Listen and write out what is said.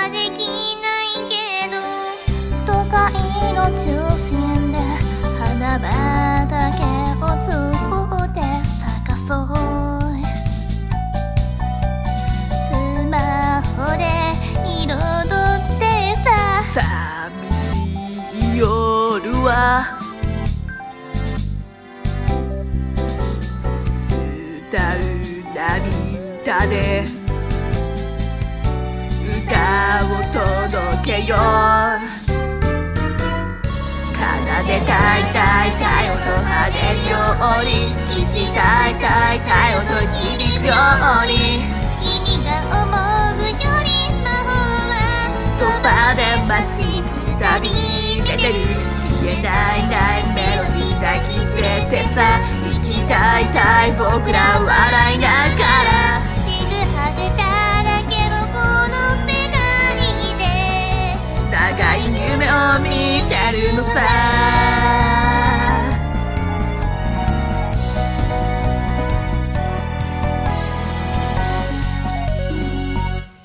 はできないけど、都会の中心で花畑を作って咲かそう。スマホで彩ってさ、 寂しい夜は伝う涙で歌を届けよう。奏でたいたいたい音跳ねるように、聞きたいたいたい音響くように、 君が思うより魔法はそばで待ちくたびれてる。消えないないメロディー抱きつけてさ、生きたいたい僕ら笑いなが